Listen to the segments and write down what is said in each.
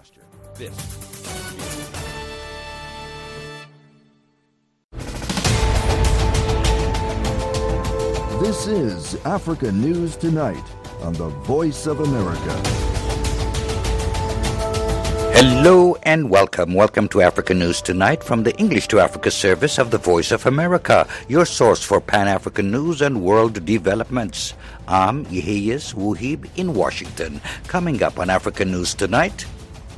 faster. This is Africa News Tonight on the Voice of America. Hello and welcome. Welcome to Africa News Tonight from the English to Africa service of the Voice of America, your source for Pan-African news and world developments. I'm Yehiyas Wuhib in Washington. Coming up on Africa News Tonight.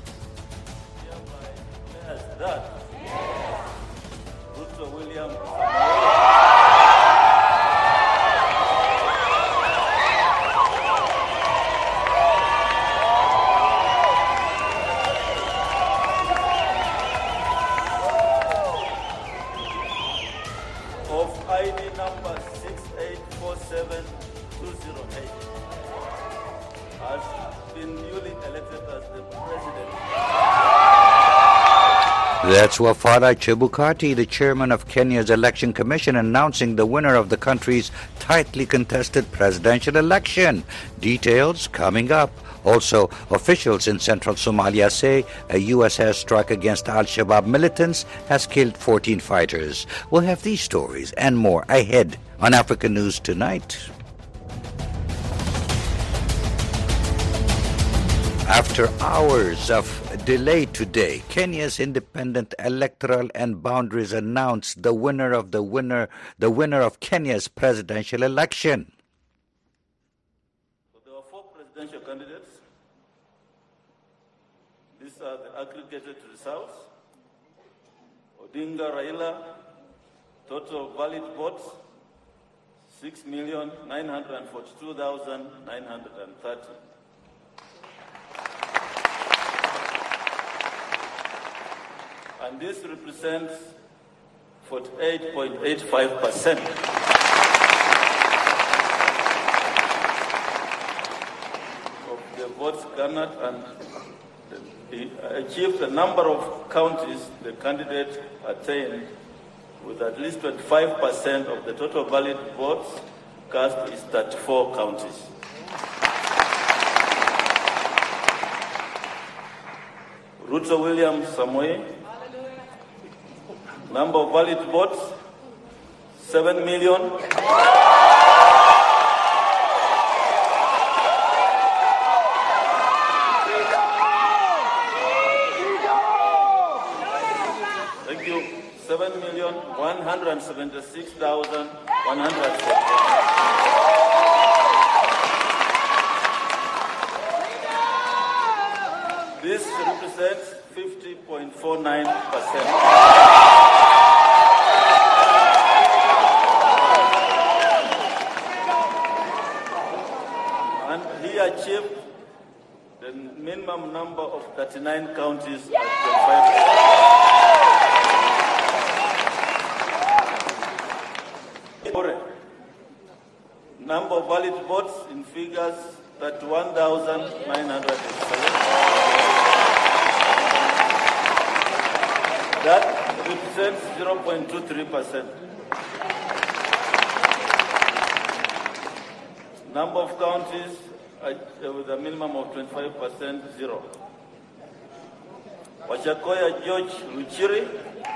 That's Wafula Chebukati, the chairman of Kenya's Election Commission, announcing the winner of the country's tightly contested presidential election. Details coming up. Also, officials in central Somalia say a U.S. airstrike against Al-Shabaab militants has killed 14 fighters. We'll have these stories and more ahead on Africa News Tonight. After hours of delay today, Kenya's Independent Electoral and Boundaries announced the winner of Kenya's presidential election. So there are 4 presidential candidates. These are the aggregated results. Odinga Raila, total valid votes 6,942,930. And this represents 48.85% of the votes garnered, and he achieved a number of counties the candidate attained with at least 25% of the total valid votes cast is 34 counties. Ruto William Samoei, number of valid votes, 7 million. Thank you. 7,176,100. This represents 50.49%. And he achieved the minimum number of 39 counties at 25%. Number of valid votes in figures 31,907. That represents 0.23%. Number of counties with a minimum of 25%, 0. Wachakoya George Ruchiri,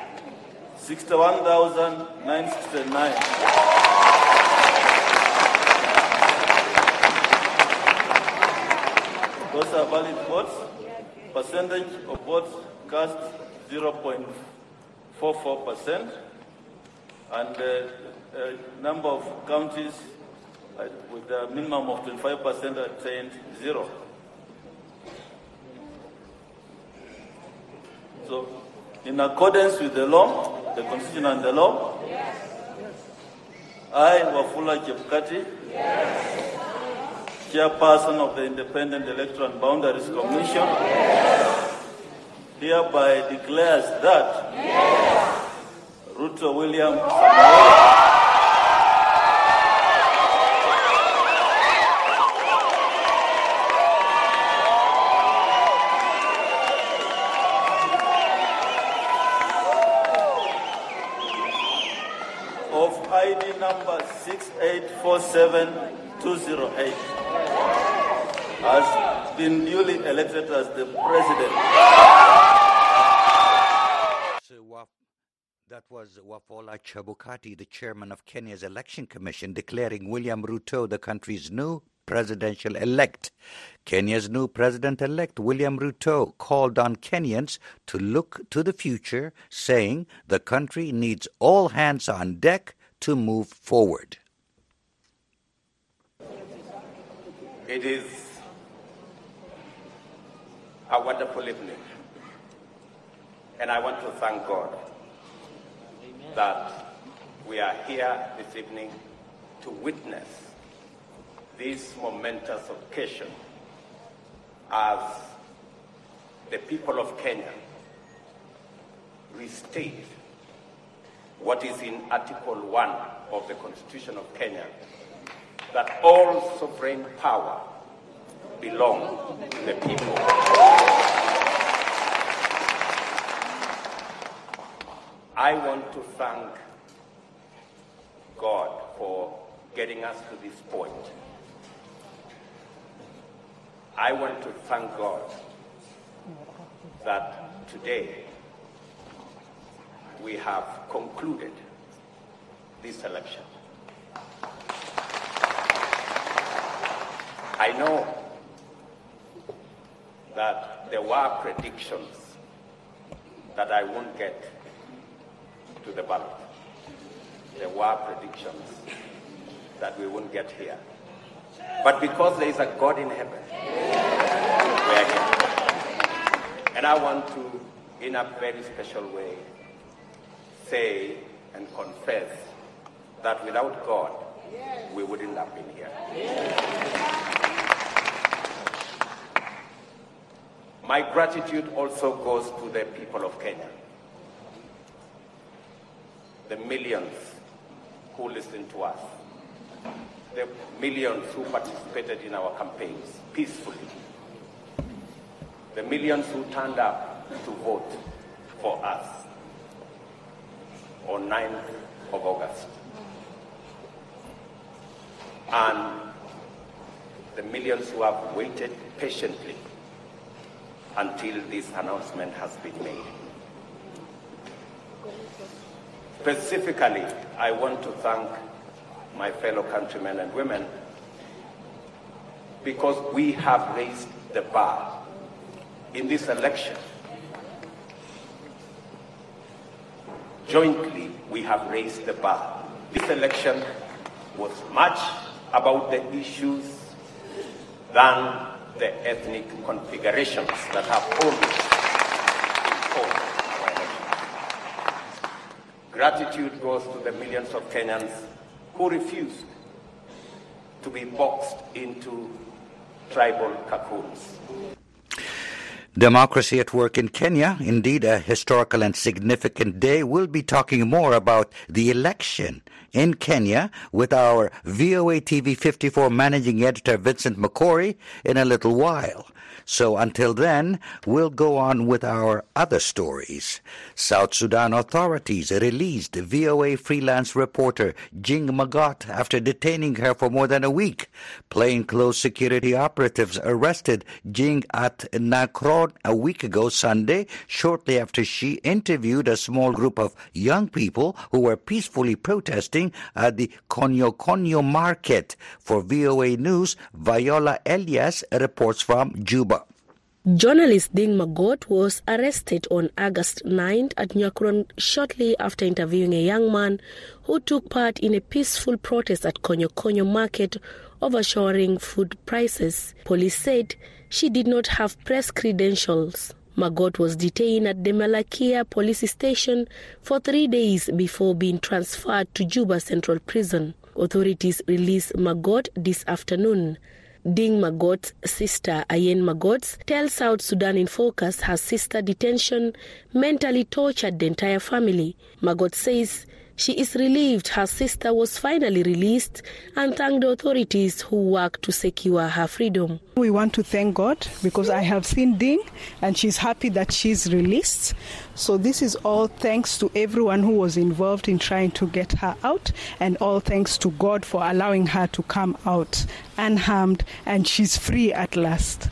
61,969. Those are valid votes. Percentage of votes cast 0.44%, and number of counties with a minimum of 25% attained 0. So, in accordance with the law, the Constitution and the law, I, Wafula Chebukati, Chairperson of the Independent Electoral and Boundaries Commission, hereby declares that Ruto William Samoei of ID number 6847208 as been duly elected as the president. That was Wafula Chebukati, the chairman of Kenya's Election Commission, declaring William Ruto the country's new presidential-elect. Kenya's new president-elect, William Ruto, called on Kenyans to look to the future, saying the country needs all hands on deck to move forward. It is a wonderful evening, and I want to thank God that we are here this evening to witness this momentous occasion as the people of Kenya restate what is in Article 1 of the Constitution of Kenya, that all sovereign power belongs to the people. I want to thank God for getting us to this point. I want to thank God that today we have concluded this election. I know that there were predictions that I won't get to the ballot. There were predictions that we won't get here. But because there is a God in heaven, we are here. And I want to, in a very special way, say and confess that without God, we wouldn't have been here. My gratitude also goes to the people of Kenya, the millions who listened to us, the millions who participated in our campaigns peacefully, the millions who turned up to vote for us on 9th of August, and the millions who have waited patiently until this announcement has been made. Specifically, I want to thank my fellow countrymen and women because we have raised the bar in this election. Jointly, we have raised the bar. This election was much about the issues than the ethnic configurations that have always imposed our elections. Gratitude goes to the millions of Kenyans who refused to be boxed into tribal cocoons. Democracy at work in Kenya, indeed a historical and significant day. We'll be talking more about the election in Kenya with our VOA TV 54 managing editor Vincent McCory in a little while. So until then, we'll go on with our other stories. South Sudan authorities released VOA freelance reporter Jing Magot after detaining her for more than a week. Plainclothes security operatives arrested Jing at Nakron a week ago Sunday, shortly after she interviewed a small group of young people who were peacefully protesting at the Konyo Konyo market. For VOA News, Viola Elias reports from Juba. Journalist Ding Magot was arrested on August 9th at Nyakron shortly after interviewing a young man who took part in a peaceful protest at Konyo Konyo market over soaring food prices. Police said she did not have press credentials. Magot was detained at the Malakia police station for 3 days before being transferred to Juba Central Prison. Authorities released Magot this afternoon. Ding Magot's sister, Ayen Magot, tells South Sudan in Focus her sister's detention mentally tortured the entire family. Magot says she is relieved her sister was finally released and thanked the authorities who worked to secure her freedom. We want to thank God because I have seen Ding and she's happy that she's released. So this is all thanks to everyone who was involved in trying to get her out, and all thanks to God for allowing her to come out unharmed, and she's free at last.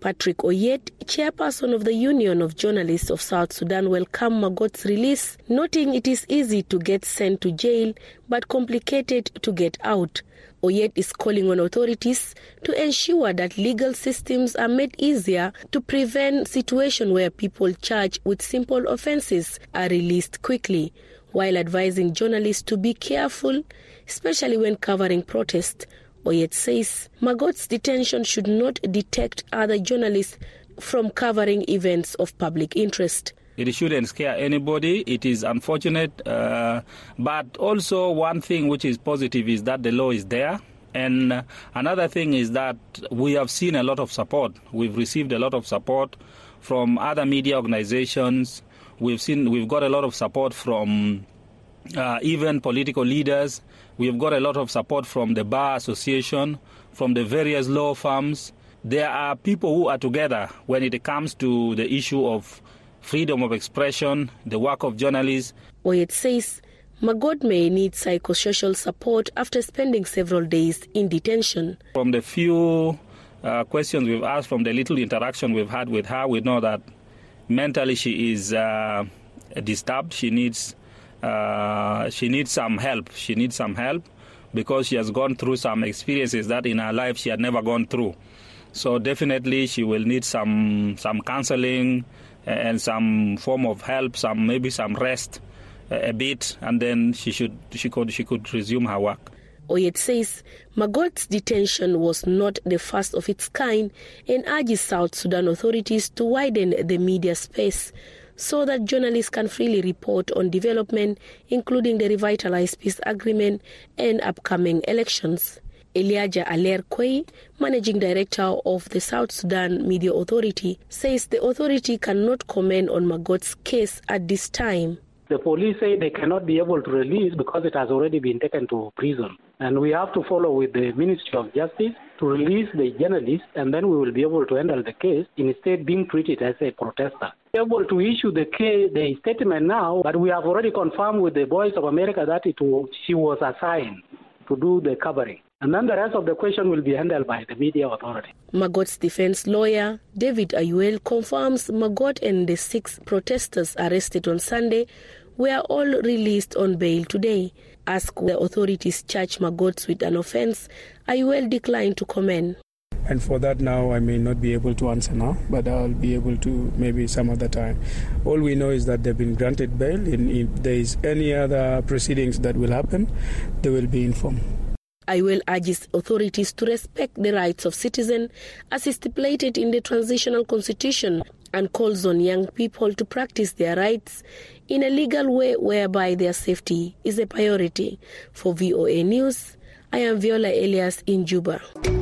Patrick Oyet, chairperson of the Union of Journalists of South Sudan, welcomed Magot's release, noting it is easy to get sent to jail but complicated to get out. Oyet is calling on authorities to ensure that legal systems are made easier to prevent situations where people charged with simple offences are released quickly, while advising journalists to be careful, especially when covering protests. Oyet says Magot's detention should not deter other journalists from covering events of public interest. It shouldn't scare anybody. It is unfortunate. But also one thing which is positive is that the law is there. And another thing is that we have seen a lot of support. We've received a lot of support from other media organizations. We've got a lot of support from even political leaders. We've got a lot of support from the Bar Association, from the various law firms. There are people who are together when it comes to the issue of freedom of expression, the work of journalists. Oyet says Magot may need psychosocial support after spending several days in detention. From the few questions we've asked, from the little interaction we've had with her, we know that mentally she is disturbed. She needs some help. She needs some help because she has gone through some experiences that in her life she had never gone through. So definitely she will need some counseling and some form of help, maybe some rest a bit, and then she could resume her work. Oyet says Magot's detention was not the first of its kind and urges South Sudan authorities to widen the media space so that journalists can freely report on development, including the revitalized peace agreement and upcoming elections. Eliaja Aler Kwei, managing director of the South Sudan Media Authority, says the authority cannot comment on Magot's case at this time. The police say they cannot be able to release because it has already been taken to prison. And we have to follow with the Ministry of Justice to release the journalist, and then we will be able to handle the case instead being treated as a protester. We are able to issue the statement now, but we have already confirmed with the Voice of America that she was assigned to do the covering. And then the rest of the question will be handled by the media authority. Magot's defense lawyer, David Ayuel, confirms Magot and the 6 protesters arrested on Sunday were all released on bail today. Asked the authorities charge Magot with an offense, Ayuel declined to comment. And for that now, I may not be able to answer now, but I'll be able to maybe some other time. All we know is that they've been granted bail, and if there is any other proceedings that will happen, they will be informed. Ayuel urges authorities to respect the rights of citizens as stipulated in the transitional constitution and calls on young people to practice their rights in a legal way whereby their safety is a priority. For VOA News, I am Viola Elias in Juba.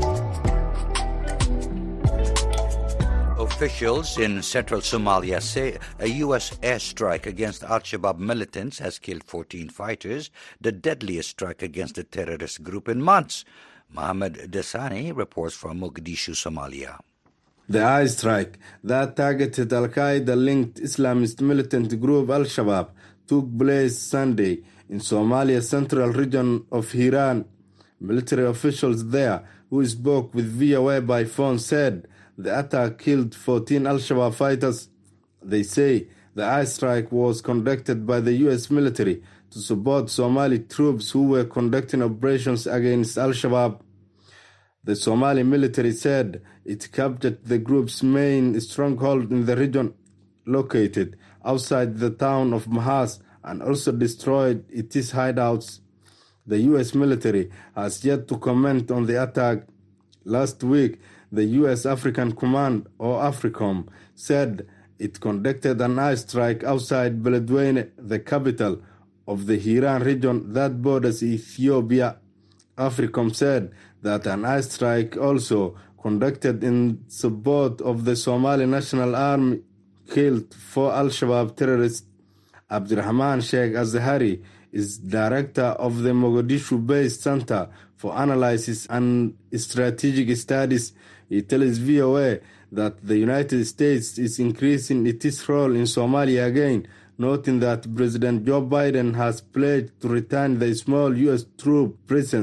Officials in central Somalia say a U.S. airstrike against Al-Shabaab militants has killed 14 fighters, the deadliest strike against the terrorist group in months. Mohammed Desani reports from Mogadishu, Somalia. The airstrike that targeted Al-Qaeda-linked Islamist militant group Al-Shabaab took place Sunday in Somalia's central region of Hiran. Military officials there who spoke with VOA by phone said the attack killed 14 Al-Shabaab fighters. They say the airstrike was conducted by the U.S. military to support Somali troops who were conducting operations against Al-Shabaab. The Somali military said it captured the group's main stronghold in the region, located outside the town of Mahas, and also destroyed its hideouts. The U.S. military has yet to comment on the attack. Last week, the U.S. African Command, or AFRICOM, said it conducted an airstrike outside Beledweyne, the capital of the Hiran region that borders Ethiopia. AFRICOM said that an airstrike also conducted in support of the Somali National Army killed 4 Al-Shabaab terrorists. Abdurrahman Sheikh Azhari is director of the Mogadishu-based Center for Analysis and Strategic Studies. He tells VOA that the United States is increasing its role in Somalia again, noting that President Joe Biden has pledged to return the small U.S. troop presence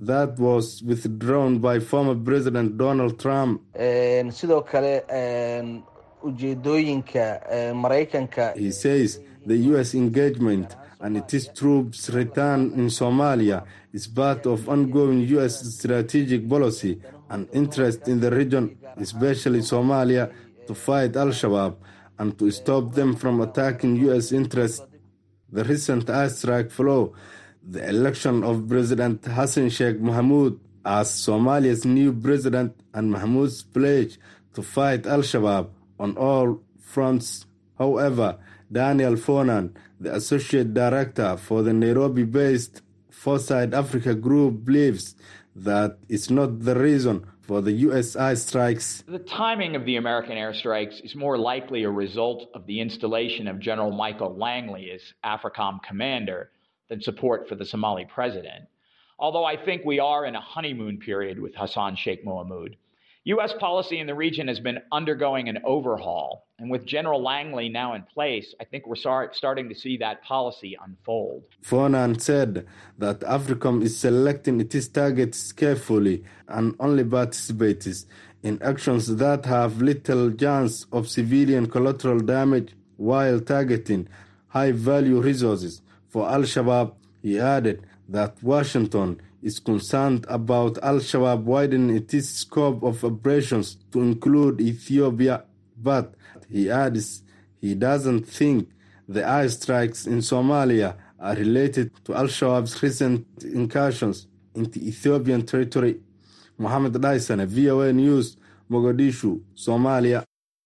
that was withdrawn by former President Donald Trump. Sidoo kale ujeedooyinka Mareykanka. He says the U.S. engagement and its troops' return in Somalia is part of ongoing U.S. strategic policy and interest in the region, especially Somalia, to fight Al-Shabaab and to stop them from attacking U.S. interests. The recent airstrike followed the election of President Hassan Sheikh Mohamud as Somalia's new president and Mahmoud's pledge to fight Al-Shabaab on all fronts. However, Daniel Fonan, the Associate Director for the Nairobi-based Foresight Africa Group, believes that it's not the reason for the U.S. airstrikes. The timing of the American airstrikes is more likely a result of the installation of General Michael Langley as AFRICOM commander than support for the Somali president. Although I think we are in a honeymoon period with Hassan Sheikh Mohamud. U.S. policy in the region has been undergoing an overhaul, and with General Langley now in place, I think we're starting to see that policy unfold. Fonan said that AFRICOM is selecting its targets carefully and only participates in actions that have little chance of civilian collateral damage while targeting high-value resources. For Al-Shabaab, he added that Washington is concerned about Al-Shabaab widening its scope of operations to include Ethiopia, but he adds he doesn't think the airstrikes in Somalia are related to Al-Shabaab's recent incursions into Ethiopian territory. Mohammed Daisane, VOA News, Mogadishu, Somalia.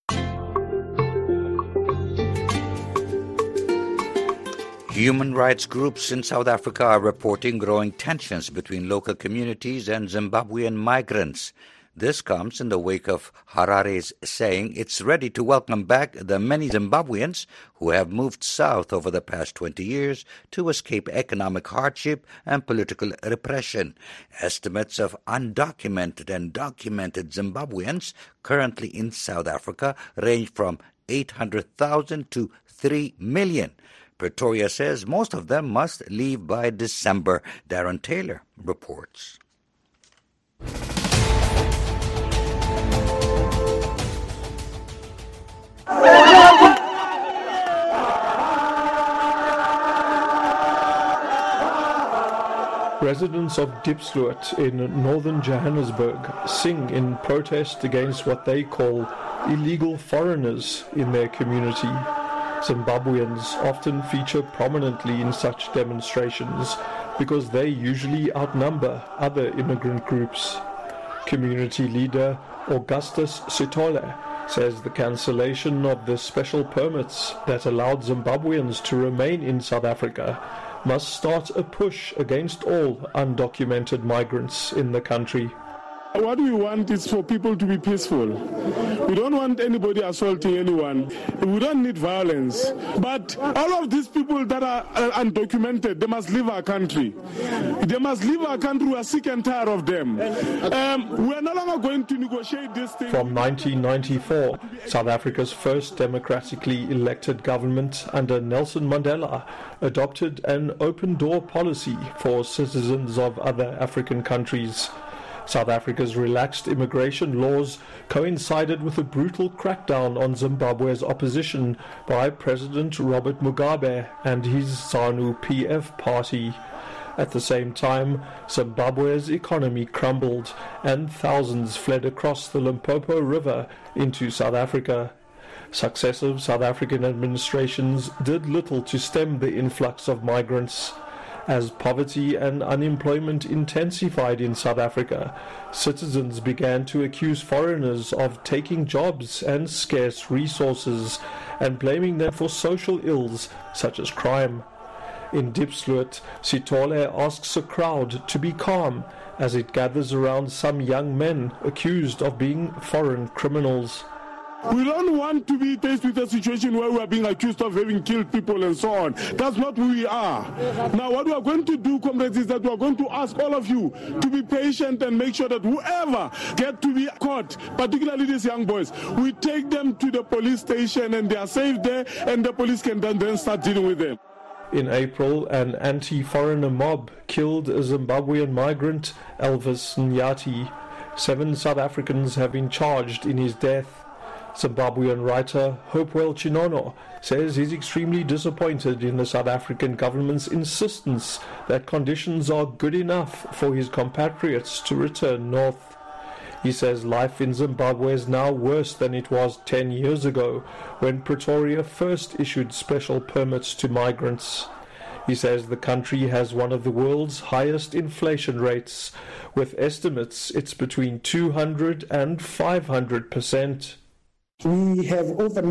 Human rights groups in South Africa are reporting growing tensions between local communities and Zimbabwean migrants. This comes in the wake of Harare's saying it's ready to welcome back the many Zimbabweans who have moved south over the past 20 years to escape economic hardship and political repression. Estimates of undocumented and documented Zimbabweans currently in South Africa range from 800,000 to 3 million. Pretoria says most of them must leave by December. Darren Taylor reports. Residents of Diepsloot in northern Johannesburg sing in protest against what they call illegal foreigners in their community. Zimbabweans often feature prominently in such demonstrations because they usually outnumber other immigrant groups. Community leader Augustus Sitole says the cancellation of the special permits that allowed Zimbabweans to remain in South Africa must start a push against all undocumented migrants in the country. What we want is for people to be peaceful. We don't want anybody assaulting anyone. We don't need violence. But all of these people that are undocumented, they must leave our country. They must leave our country. We are sick and tired of them. We are no longer going to negotiate this thing. From 1994, South Africa's first democratically elected government under Nelson Mandela adopted an open-door policy for citizens of other African countries. South Africa's relaxed immigration laws coincided with a brutal crackdown on Zimbabwe's opposition by President Robert Mugabe and his ZANU-PF party. At the same time, Zimbabwe's economy crumbled and thousands fled across the Limpopo River into South Africa. Successive South African administrations did little to stem the influx of migrants. As poverty and unemployment intensified in South Africa, citizens began to accuse foreigners of taking jobs and scarce resources and blaming them for social ills such as crime. In Diepsloot, Sitole asks a crowd to be calm as it gathers around some young men accused of being foreign criminals. We don't want to be faced with a situation where we are being accused of having killed people and so on. That's not who we are. Now, what we are going to do, comrades, is that we are going to ask all of you to be patient and make sure that whoever get to be caught, particularly these young boys, we take them to the police station and they are safe there and the police can then start dealing with them. In April, an anti-foreigner mob killed a Zimbabwean migrant, Elvis Nyati. 7 South Africans have been charged in his death. Zimbabwean writer Hopewell Chinono says he's extremely disappointed in the South African government's insistence that conditions are good enough for his compatriots to return north. He says life in Zimbabwe is now worse than it was 10 years ago, when Pretoria first issued special permits to migrants. He says the country has one of the world's highest inflation rates, with estimates it's between 200 and 500%. We have over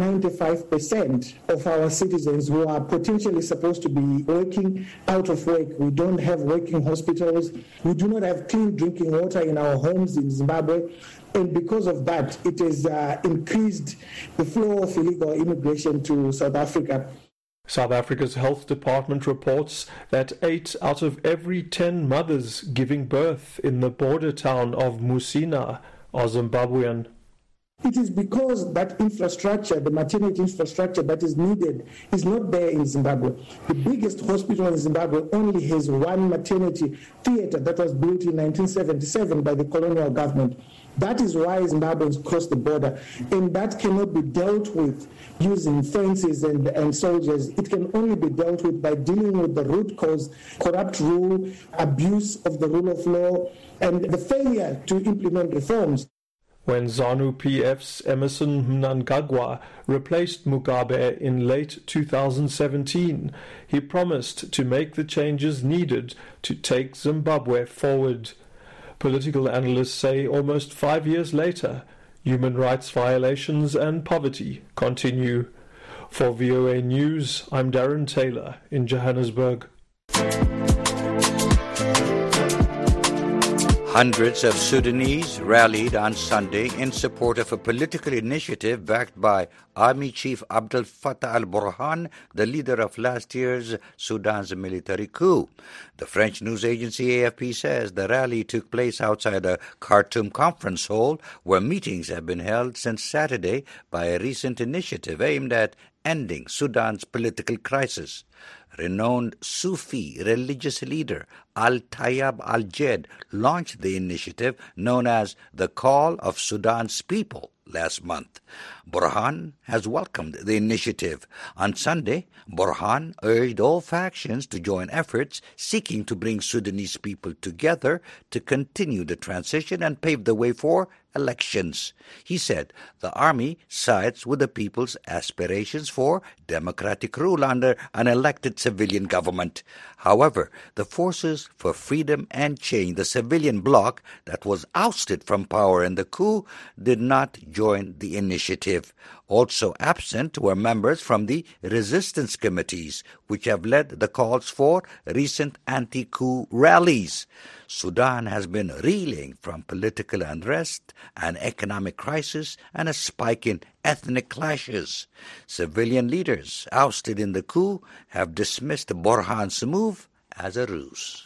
95% of our citizens who are potentially supposed to be working out of work. We don't have working hospitals. We do not have clean drinking water in our homes in Zimbabwe. And because of that, it has increased the flow of illegal immigration to South Africa. South Africa's health department reports that 8 out of every 10 mothers giving birth in the border town of Musina are Zimbabwean. It is because that infrastructure, the maternity infrastructure that is needed, is not there in Zimbabwe. The biggest hospital in Zimbabwe only has one maternity theater that was built in 1977 by the colonial government. That is why Zimbabweans cross the border, and that cannot be dealt with using fences and soldiers. It can only be dealt with by dealing with the root cause: corrupt rule, abuse of the rule of law, and the failure to implement reforms. When ZANU-PF's Emerson Mnangagwa replaced Mugabe in late 2017, he promised to make the changes needed to take Zimbabwe forward. Political analysts say almost 5 years later, human rights violations and poverty continue. For VOA News, I'm Darren Taylor in Johannesburg. Hundreds of Sudanese rallied on Sunday in support of a political initiative backed by Army Chief Abdel Fattah al-Burhan, the leader of last year's Sudan's military coup. The French news agency AFP says the rally took place outside a Khartoum conference hall where meetings have been held since Saturday by a recent initiative aimed at ending Sudan's political crisis. Renowned Sufi religious leader Al-Tayyab al-Jed launched the initiative known as the Call of Sudan's People last month. Burhan has welcomed the initiative. On Sunday, Burhan urged all factions to join efforts seeking to bring Sudanese people together to continue the transition and pave the way for elections. He said the army sides with the people's aspirations for democratic rule under an elected civilian government. However, the Forces for Freedom and Change, the civilian bloc that was ousted from power in the coup, did not join the initiative. Also absent were members from the resistance committees, which have led the calls for recent anti-coup rallies. Sudan has been reeling from political unrest, an economic crisis, and a spike in ethnic clashes. Civilian leaders ousted in the coup have dismissed Burhan's move as a ruse.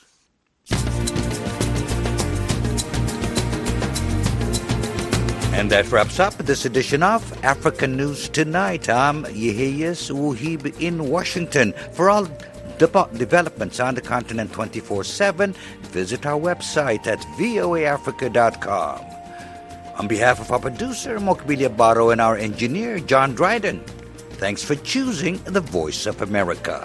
And that wraps up this edition of African News Tonight. I'm Yeheyes Wuhib in Washington. For all developments on the continent 24/7, visit our website at voaafrica.com. On behalf of our producer, Mokbilia Barrow, and our engineer, John Dryden, thanks for choosing the Voice of America.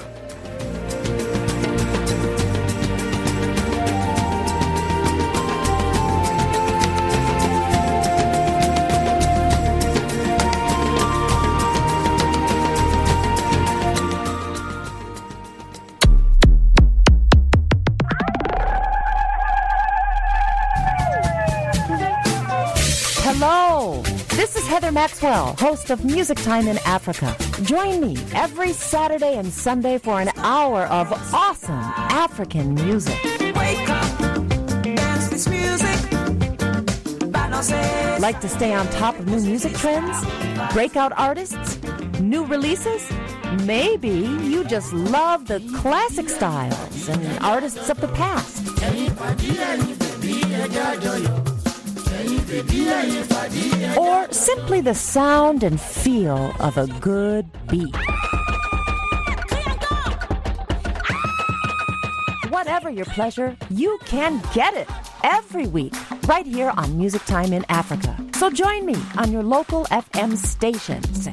Hello, this is Heather Maxwell, host of Music Time in Africa. Join me every Saturday and Sunday for an hour of awesome African music. Wake up, dance this music. Like to stay on top of new music trends? Breakout artists? New releases? Maybe you just love the classic styles and artists of the past. Or simply the sound and feel of a good beat. Whatever your pleasure, you can get it every week right here on Music Time in Africa. So join me on your local FM station. Say